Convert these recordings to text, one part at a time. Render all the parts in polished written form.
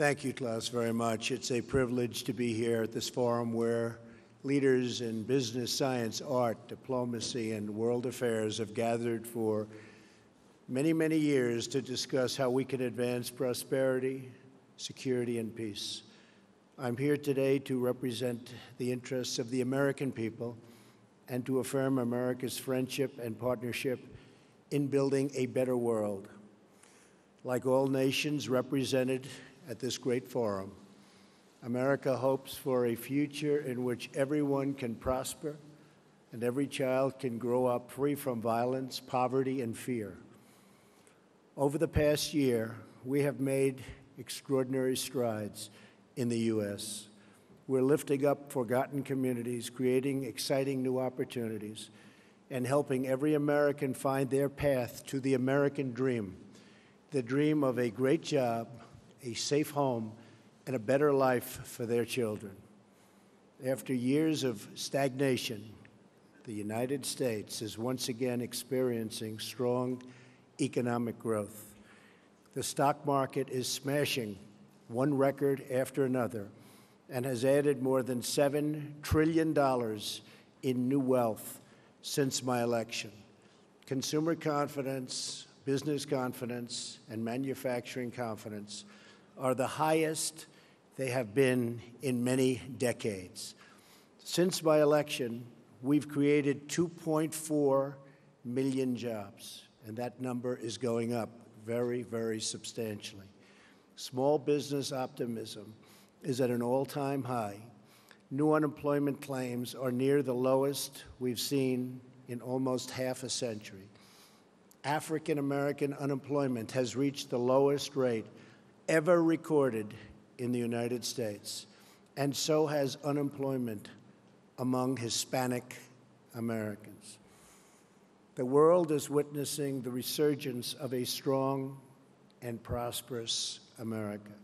Thank you, Klaus, very much. It's a privilege to be here at this forum where leaders in business, science, art, diplomacy, and world affairs have gathered for many, many years to discuss how we can advance prosperity, security, and peace. I'm here today to represent the interests of the American people and to affirm America's friendship and partnership in building a better world. Like all nations represented at this great forum, America hopes for a future in which everyone can prosper and every child can grow up free from violence, poverty, and fear. Over the past year, we have made extraordinary strides in the U.S. We're lifting up forgotten communities, creating exciting new opportunities, and helping every American find their path to the American dream, the dream of a great job, a safe home, and a better life for their children. After years of stagnation, the United States is once again experiencing strong economic growth. The stock market is smashing one record after another and has added more than $7 trillion in new wealth since my election. Consumer confidence, business confidence, and manufacturing confidence are the highest they have been in many decades. Since my election, we've created 2.4 million jobs, and that number is going up very, very substantially. Small business optimism is at an all-time high. New unemployment claims are near the lowest we've seen in almost half a century. African American unemployment has reached the lowest rate ever recorded in the United States, and so has unemployment among Hispanic Americans. The world is witnessing the resurgence of a strong and prosperous America.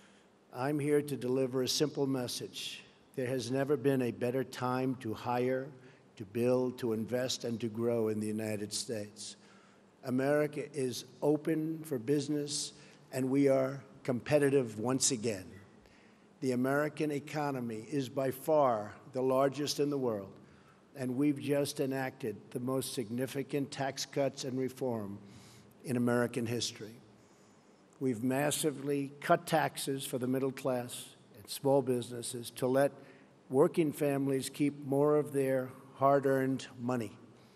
I'm here to deliver a simple message. There has never been a better time to hire, to build, to invest, and to grow in the United States. America is open for business, and we are competitive once again. The American economy is by far the largest in the world, and we've just enacted the most significant tax cuts and reform in American history. We've massively cut taxes for the middle class and small businesses to let working families keep more of their hard-earned money.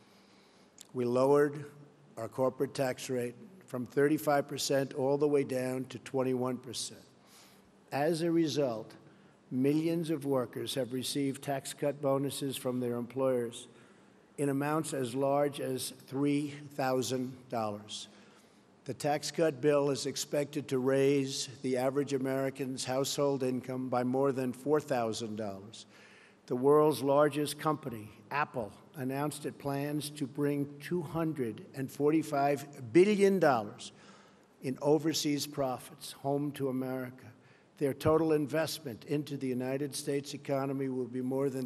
We lowered our corporate tax rate from 35% all the way down to 21%. As a result, millions of workers have received tax cut bonuses from their employers in amounts as large as $3,000. The tax cut bill is expected to raise the average American's household income by more than $4,000. The world's largest company, Apple, announced it plans to bring $245 billion in overseas profits home to America. Their total investment into the United States economy will be more than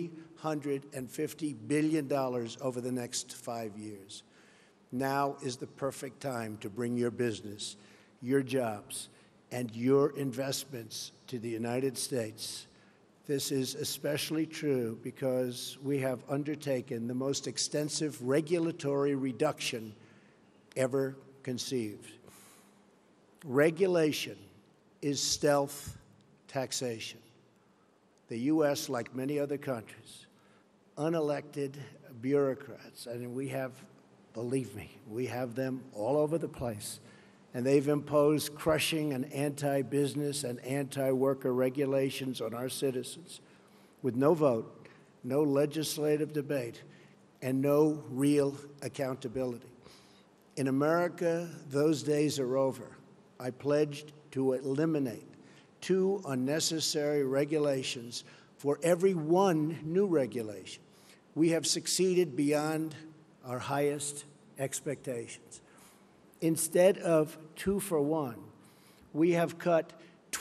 $350 billion over the next 5 years. Now is the perfect time to bring your business, your jobs, and your investments to the United States. This is especially true because we have undertaken the most extensive regulatory reduction ever conceived. Regulation is stealth taxation. The U.S., like many other countries, unelected bureaucrats, and we have, believe me, we have them all over the place, and they've imposed crushing and anti-business and anti-worker regulations on our citizens with no vote, no legislative debate, and no real accountability. In America, those days are over. I pledged to eliminate 2 unnecessary regulations for every 1 new regulation. We have succeeded beyond our highest expectations. Instead of 2 for 1, we have cut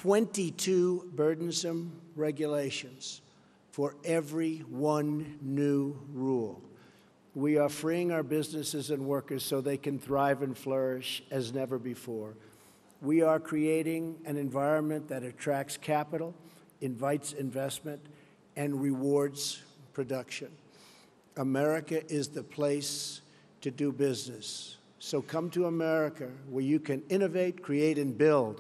22 burdensome regulations for every 1 new rule. We are freeing our businesses and workers so they can thrive and flourish as never before. We are creating an environment that attracts capital, invites investment, and rewards production. America is the place to do business. So come to America, where you can innovate, create, and build.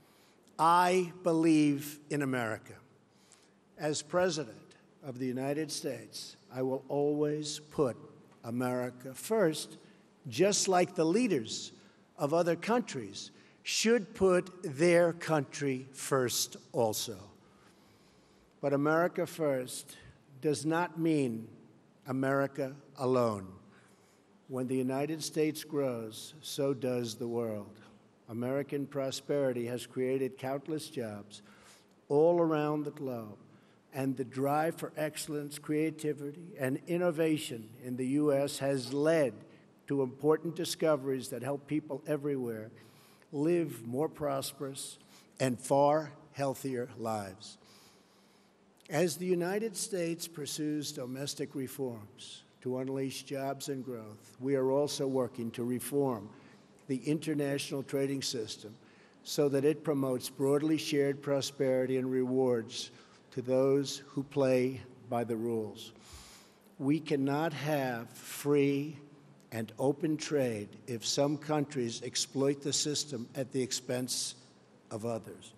I believe in America. As President of the United States, I will always put America first, just like the leaders of other countries should put their country first also. But America first does not mean America alone. When the United States grows, so does the world. American prosperity has created countless jobs all around the globe, and the drive for excellence, creativity, and innovation in the U.S. has led to important discoveries that help people everywhere live more prosperous and far healthier lives. As the United States pursues domestic reforms to unleash jobs and growth, we are also working to reform the international trading system so that it promotes broadly shared prosperity and rewards to those who play by the rules. We cannot have free and open trade if some countries exploit the system at the expense of others.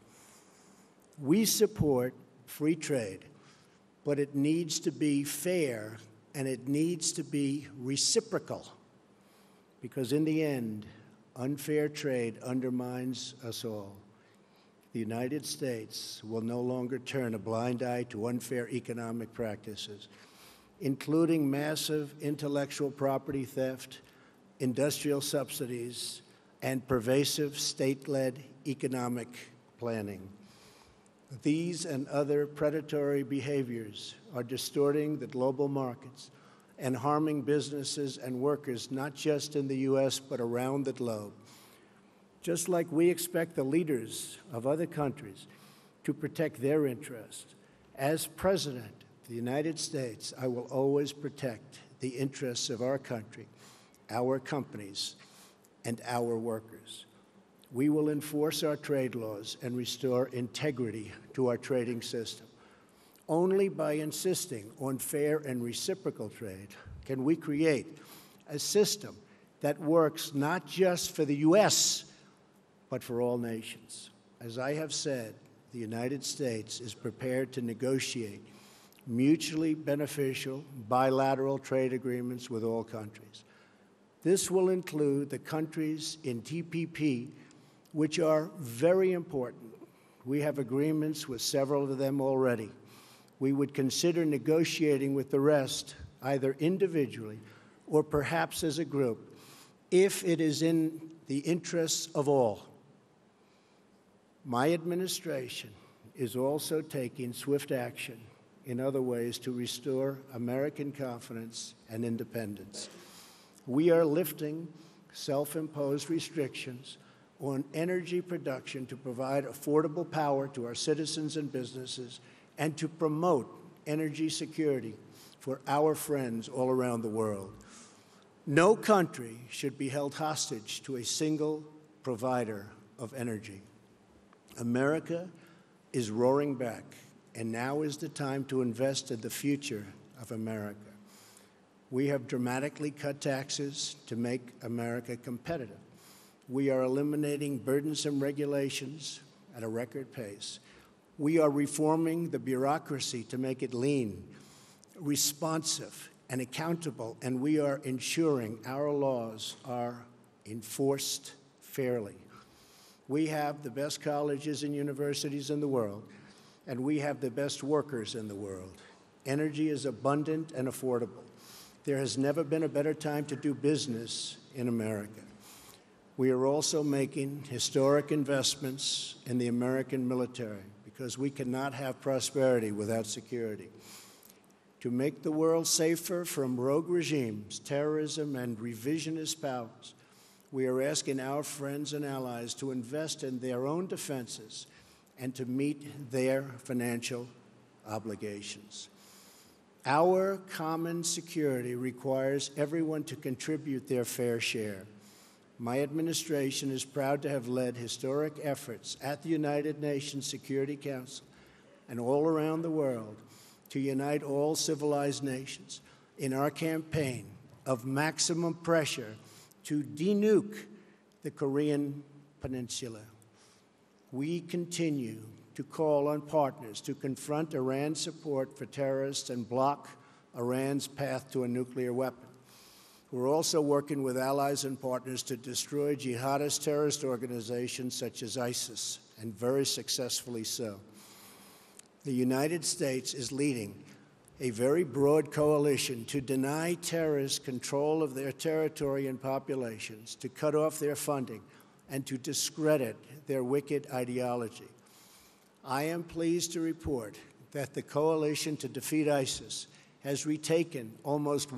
We support free trade, but it needs to be fair and it needs to be reciprocal, because in the end, unfair trade undermines us all. The United States will no longer turn a blind eye to unfair economic practices, including massive intellectual property theft, industrial subsidies, and pervasive state-led economic planning. These and other predatory behaviors are distorting the global markets and harming businesses and workers, not just in the U.S., but around the globe. Just like we expect the leaders of other countries to protect their interests, as President of the United States, I will always protect the interests of our country, our companies, and our workers. We will enforce our trade laws and restore integrity to our trading system. Only by insisting on fair and reciprocal trade can we create a system that works not just for the U.S., but for all nations. As I have said, the United States is prepared to negotiate mutually beneficial bilateral trade agreements with all countries. This will include the countries in TPP, which are very important. We have agreements with several of them already. We would consider negotiating with the rest, either individually or perhaps as a group, if it is in the interests of all. My administration is also taking swift action in other ways to restore American confidence and independence. We are lifting self-imposed restrictions on energy production to provide affordable power to our citizens and businesses and to promote energy security for our friends all around the world. No country should be held hostage to a single provider of energy. America is roaring back, and now is the time to invest in the future of America. We have dramatically cut taxes to make America competitive. We are eliminating burdensome regulations at a record pace. We are reforming the bureaucracy to make it lean, responsive, and accountable, and we are ensuring our laws are enforced fairly. We have the best colleges and universities in the world, and we have the best workers in the world. Energy is abundant and affordable. There has never been a better time to do business in America. We are also making historic investments in the American military because we cannot have prosperity without security. To make the world safer from rogue regimes, terrorism, and revisionist powers, we are asking our friends and allies to invest in their own defenses and to meet their financial obligations. Our common security requires everyone to contribute their fair share. My administration is proud to have led historic efforts at the United Nations Security Council and all around the world to unite all civilized nations in our campaign of maximum pressure to denuke the Korean Peninsula. We continue to call on partners to confront Iran's support for terrorists and block Iran's path to a nuclear weapon. We're also working with allies and partners to destroy jihadist terrorist organizations such as ISIS, and very successfully so. The United States is leading a very broad coalition to deny terrorists control of their territory and populations, to cut off their funding, and to discredit their wicked ideology. I am pleased to report that the coalition to defeat ISIS has retaken almost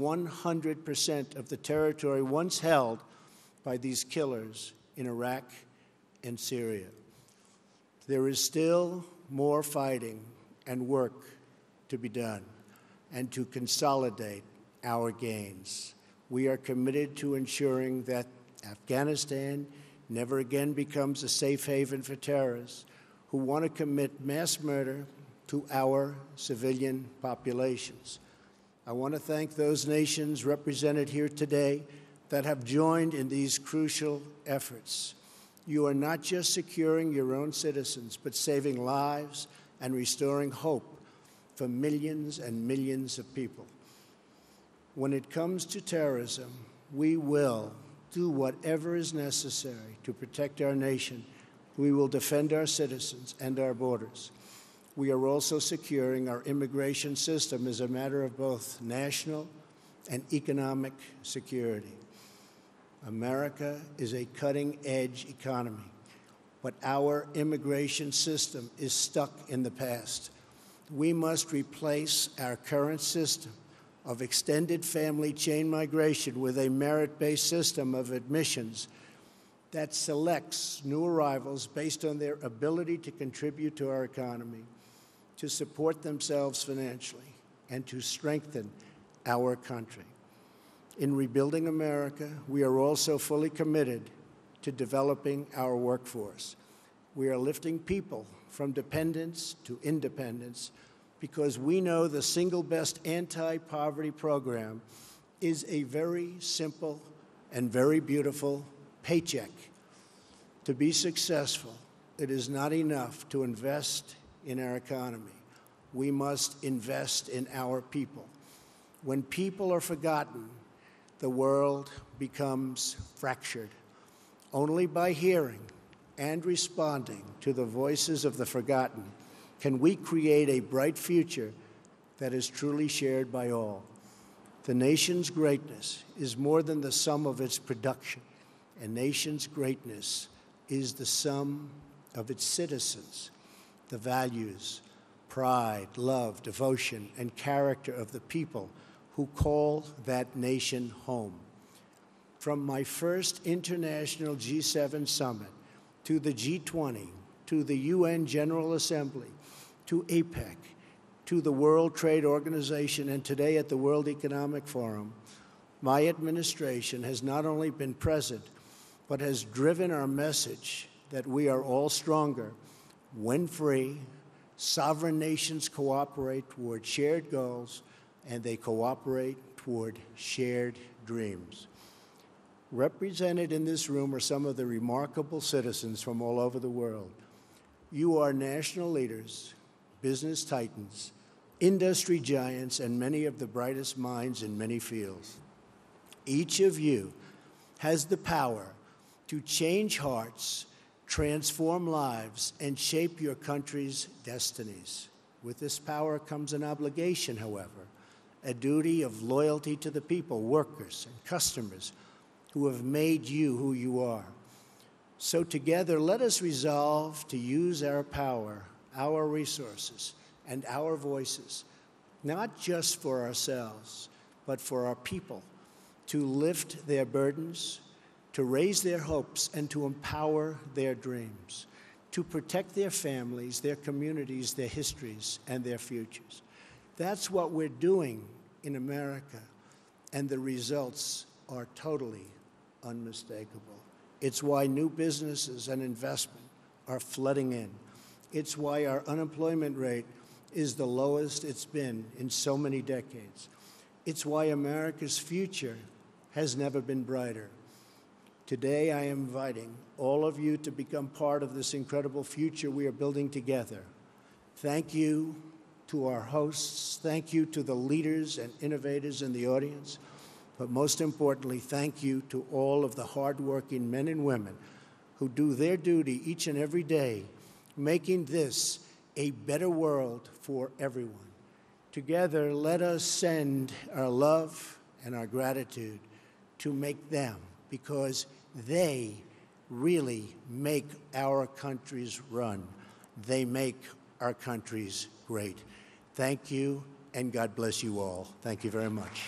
100% of the territory once held by these killers in Iraq and Syria. There is still more fighting and work to be done and to consolidate our gains. We are committed to ensuring that Afghanistan never again becomes a safe haven for terrorists who want to commit mass murder to our civilian populations. I want to thank those nations represented here today that have joined in these crucial efforts. You are not just securing your own citizens, but saving lives and restoring hope for millions and millions of people. When it comes to terrorism, we will do whatever is necessary to protect our nation. We will defend our citizens and our borders. We are also securing our immigration system as a matter of both national and economic security. America is a cutting-edge economy, but our immigration system is stuck in the past. We must replace our current system of extended family chain migration with a merit-based system of admissions that selects new arrivals based on their ability to contribute to our economy, to support themselves financially, and to strengthen our country. In rebuilding America, we are also fully committed to developing our workforce. We are lifting people from dependence to independence because we know the single best anti-poverty program is a very simple and very beautiful paycheck. To be successful, it is not enough to invest in our economy. We must invest in our people. When people are forgotten, the world becomes fractured. Only by hearing and responding to the voices of the forgotten can we create a bright future that is truly shared by all. The nation's greatness is more than the sum of its production. A nation's greatness is the sum of its citizens, the values, pride, love, devotion, and character of the people who call that nation home. From my first international G7 summit to the G20, to the UN General Assembly, to APEC, to the World Trade Organization, and today at the World Economic Forum, my administration has not only been present, but has driven our message that we are all stronger when free, sovereign nations cooperate toward shared goals, and they cooperate toward shared dreams. Represented in this room are some of the remarkable citizens from all over the world. You are national leaders, business titans, industry giants, and many of the brightest minds in many fields. Each of you has the power to change hearts, transform lives, and shape your country's destinies. With this power comes an obligation, however, a duty of loyalty to the people, workers, and customers who have made you who you are. So together, let us resolve to use our power, our resources, and our voices, not just for ourselves, but for our people, to lift their burdens, to raise their hopes, and to empower their dreams, to protect their families, their communities, their histories, and their futures. That's what we're doing in America, and the results are totally unmistakable. It's why new businesses and investment are flooding in. It's why our unemployment rate is the lowest it's been in so many decades. It's why America's future has never been brighter. Today, I am inviting all of you to become part of this incredible future we are building together. Thank you to our hosts. Thank you to the leaders and innovators in the audience. But most importantly, thank you to all of the hardworking men and women who do their duty each and every day, making this a better world for everyone. Together, let us send our love and our gratitude to make them, because they really make our countries run. They make our countries great. Thank you, and God bless you all. Thank you very much.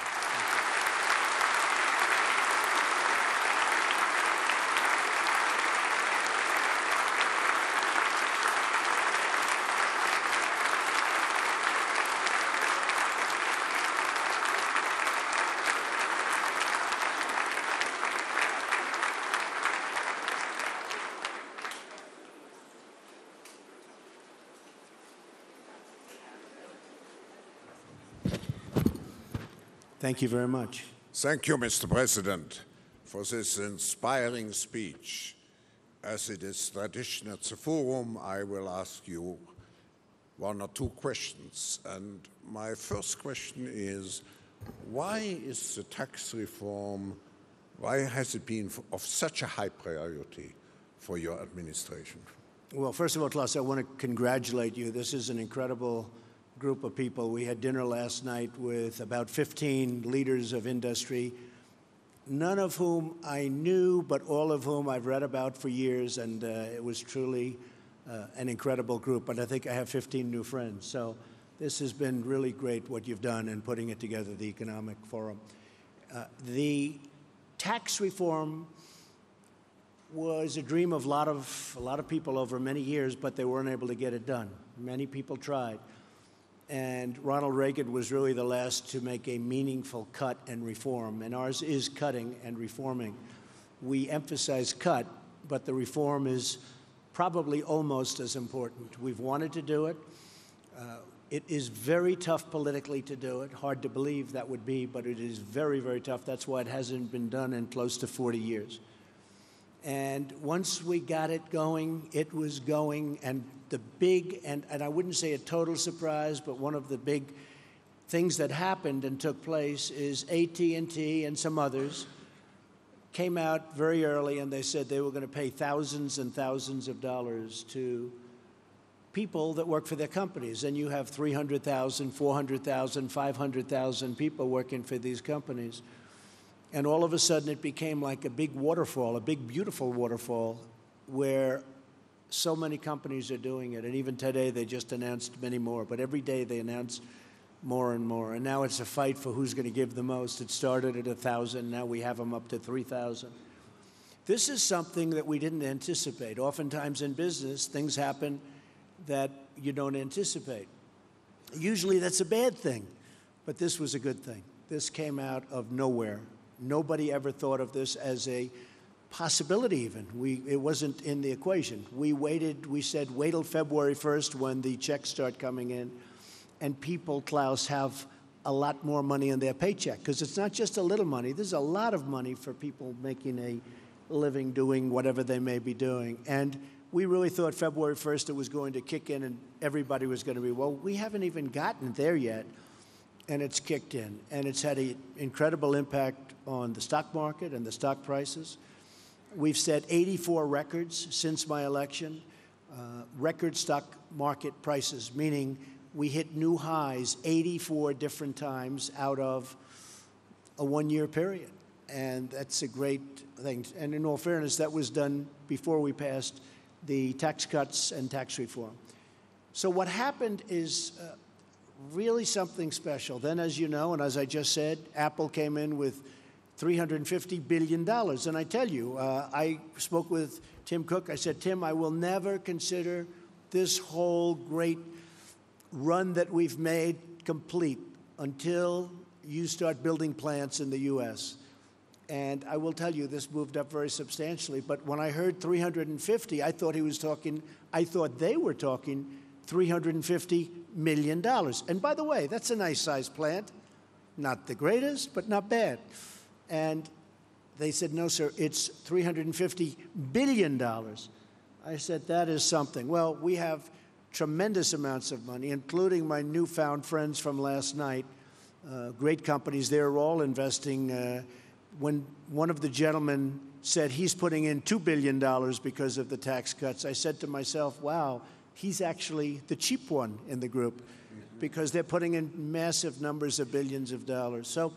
Thank you very much. Thank you, Mr. President, for this inspiring speech. As it is tradition at the forum, I will ask you one or two questions. And my first question is, why is the tax reform, why has it been of such a high priority for your administration? Well, first of all, Klaus, I want to congratulate you. This is an incredible group of people. We had dinner last night with about 15 leaders of industry, none of whom I knew, but all of whom I've read about for years, and it was truly an incredible group. But I think I have 15 new friends. So this has been really great what you've done in putting it together, the Economic Forum. The tax reform was a dream of a lot of people over many years, but they weren't able to get it done. Many people tried. And Ronald Reagan was really the last to make a meaningful cut and reform, and ours is cutting and reforming. We emphasize cut, but the reform is probably almost as important. We've wanted to do it. It is very tough politically to do it. Hard to believe that would be, but it is very, very tough. That's why it hasn't been done in close to 40 years. And once we got it going, it was going, and the big, and I wouldn't say a total surprise, but one of the big things that happened and took place is AT&T and some others came out very early and they said they were going to pay thousands and thousands of dollars to people that work for their companies. And you have 300,000, 400,000, 500,000 people working for these companies. And all of a sudden it became like a big waterfall, a big, beautiful waterfall, where so many companies are doing it. And even today they just announced many more. But every day they announce more and more. And now it's a fight for who's going to give the most. It started at 1,000. Now we have them up to 3,000. This is something that we didn't anticipate. Oftentimes in business, things happen that you don't anticipate. Usually that's a bad thing. But this was a good thing. This came out of nowhere. Nobody ever thought of this as a possibility even. It wasn't in the equation. We waited, we said, wait till February 1st when the checks start coming in, and people, Klaus, have a lot more money in their paycheck, because it's not just a little money. There's a lot of money for people making a living doing whatever they may be doing. And we really thought February 1st it was going to kick in and everybody was going to be, well, we haven't even gotten there yet. And it's kicked in, and it's had an incredible impact on the stock market and the stock prices. We've set 84 records since my election, record stock market prices, meaning we hit new highs 84 different times out of a one-year period. And that's a great thing. And in all fairness, that was done before we passed the tax cuts and tax reform. So what happened is really something special. Then, as you know, and as I just said, Apple came in with $350 billion. And I tell you, I spoke with Tim Cook. I said, Tim, I will never consider this whole great run that we've made complete until you start building plants in the U.S. And I will tell you, this moved up very substantially. But when I heard 350, I thought they were talking $350 million. And by the way, that's a nice sized plant. Not the greatest, but not bad. And they said, no, sir, it's $350 billion. I said, that is something. Well, we have tremendous amounts of money, including my newfound friends from last night, great companies. They're all investing. When one of the gentlemen said he's putting in $2 billion because of the tax cuts, I said to myself, wow, he's actually the cheap one in the group because they're putting in massive numbers of billions of dollars. So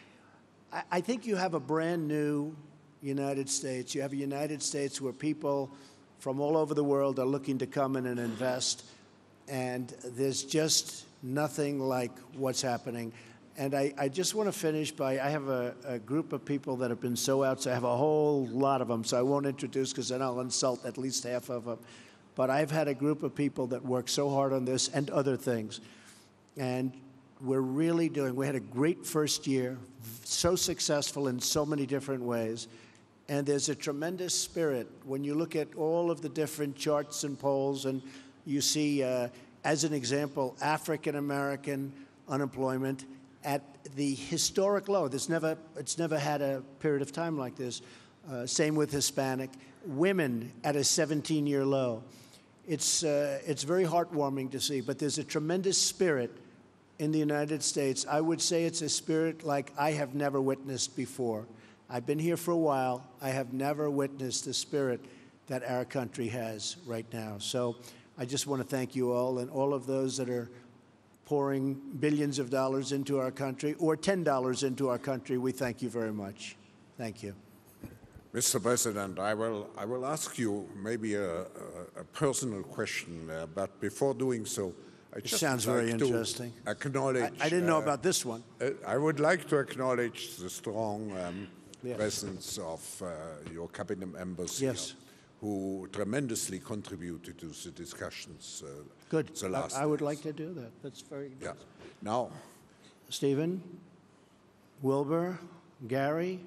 I think you have a brand new United States. You have a United States where people from all over the world are looking to come in and invest, and there's just nothing like what's happening. And I just want to finish by, I have a group of people that have been so outside. I have a whole lot of them, so I won't introduce because then I'll insult at least half of them. But I've had a group of people that work so hard on this and other things. And we're really we had a great first year, so successful in so many different ways. And there's a tremendous spirit when you look at all of the different charts and polls, and you see, as an example, African-American unemployment at the historic low. It's never had a period of time like this. Same with Hispanic. Women at a 17-year low. It's very heartwarming to see, but there's a tremendous spirit in the United States. I would say it's a spirit like I have never witnessed before. I've been here for a while. I have never witnessed the spirit that our country has right now. So I just want to thank you all and all of those that are pouring billions of dollars into our country or $10 into our country. We thank you very much. Thank you. Mr. President, I will ask you maybe a personal question, but before doing so, I just sounds very interesting. Acknowledge. I didn't know about this one. I would like to acknowledge the strong presence of your cabinet members here, who tremendously contributed to the discussions. Good. The last I would like to do that. That's very good. Yeah. Now, Stephen, Wilbur, Gary,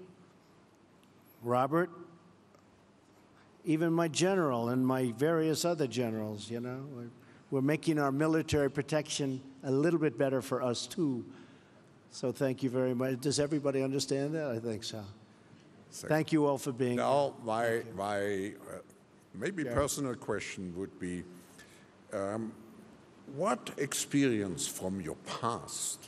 Robert, even my general and my various other generals, you know, we're making our military protection a little bit better for us, too. So thank you very much. Does everybody understand that? I think so. Thank you all for being here. Now, my maybe personal question would be, what experience from your past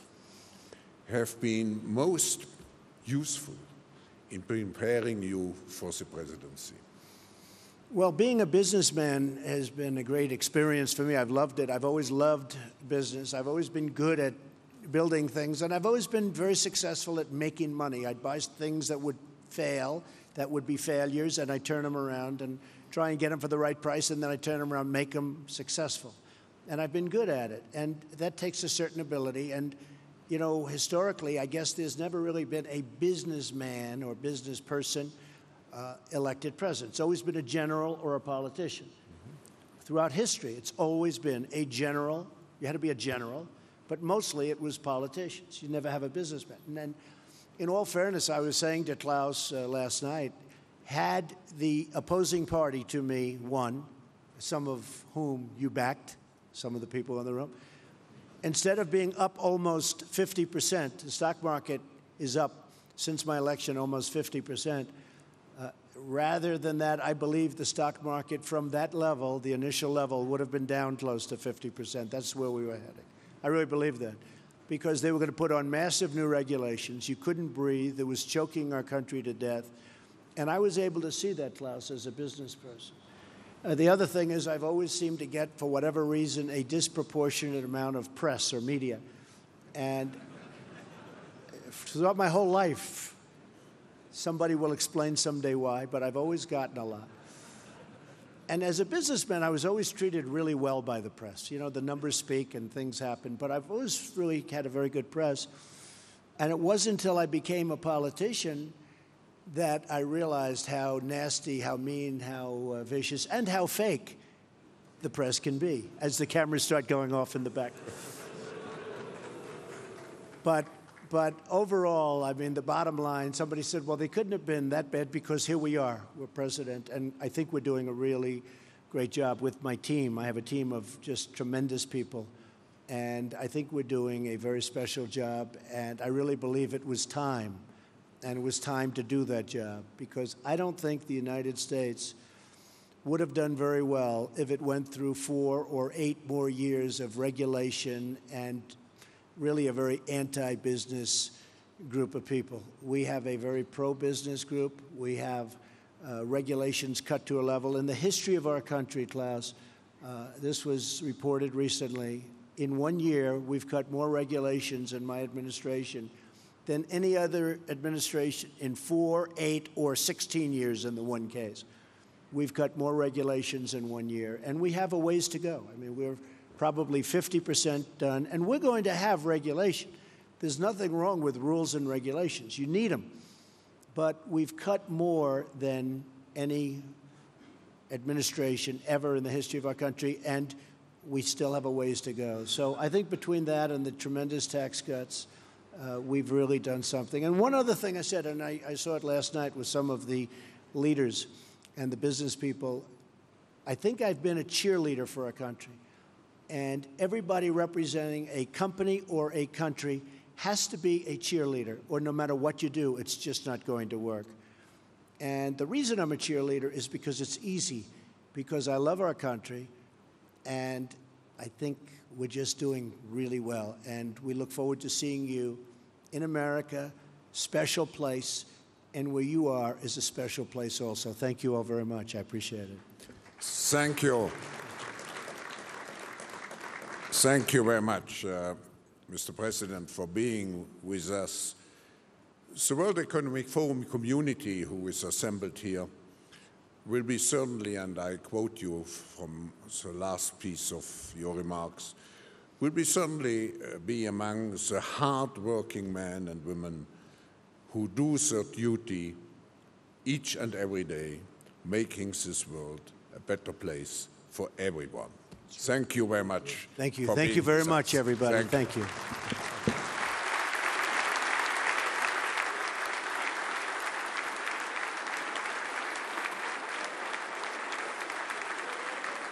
have been most useful in preparing you for the presidency? Well, being a businessman has been a great experience for me. I've loved it. I've always loved business. I've always been good at building things, and I've always been very successful at making money. I'd buy things that would fail, that would be failures, and I'd turn them around and try and get them for the right price, and then I'd turn them around and make them successful. And I've been good at it, and that takes a certain ability. And, you know, historically, I guess there's never really been a businessman or business person elected president. It's always been a general or a politician. Throughout history, it's always been a general. You had to be a general, but mostly it was politicians. You never have a businessman. And then, in all fairness, I was saying to Klaus last night, had the opposing party to me won, some of whom you backed, some of the people in the room, instead of being up almost 50%, the stock market is up since my election almost 50%. Rather than that, I believe the stock market from that level, the initial level, would have been down close to 50%. That's where we were heading. I really believe that. Because they were going to put on massive new regulations. You couldn't breathe. It was choking our country to death. And I was able to see that, Klaus, as a business person. The other thing is I've always seemed to get, for whatever reason, a disproportionate amount of press or media. And throughout my whole life, somebody will explain someday why, but I've always gotten a lot. And as a businessman, I was always treated really well by the press. You know, the numbers speak and things happen, but I've always really had a very good press. And it wasn't until I became a politician that I realized how nasty, how mean, how vicious, and how fake the press can be as the cameras start going off in the back. But But overall, I mean, the bottom line, somebody said, well, they couldn't have been that bad because here we are, we're president. And I think we're doing a really great job with my team. I have a team of just tremendous people. And I think we're doing a very special job. And I really believe it was time. And it was time to do that job, because I don't think the United States would have done very well if it went through 4 or 8 more years of regulation and really a very anti-business group of people. We have a very pro-business group. We have regulations cut to a level. In the history of our country, Klaus, this was reported recently, in 1 year, we've cut more regulations in my administration than any other administration in 4, 8, or 16 years in the one case. We've cut more regulations in 1 year, and we have a ways to go. I mean, we're probably 50% done, and we're going to have regulation. There's nothing wrong with rules and regulations. You need them. But we've cut more than any administration ever in the history of our country, and we still have a ways to go. So I think between that and the tremendous tax cuts, we've really done something. And one other thing I said, and I saw it last night with some of the leaders and the business people, I think I've been a cheerleader for our country. And everybody representing a company or a country has to be a cheerleader, or no matter what you do, it's just not going to work. And the reason I'm a cheerleader is because it's easy, because I love our country, and I think we're just doing really well. And we look forward to seeing you in America, special place, and where you are is a special place also. Thank you all very much. I appreciate it. Thank you. Thank you very much, Mr. President, for being with us. The World Economic Forum community who is assembled here will be certainly, and I quote you from the last piece of your remarks, will be certainly be among the hard-working men and women who do their duty each and every day, making this world a better place for everyone. Thank you very much. Thank you. Thank you very much, everybody. Thank you.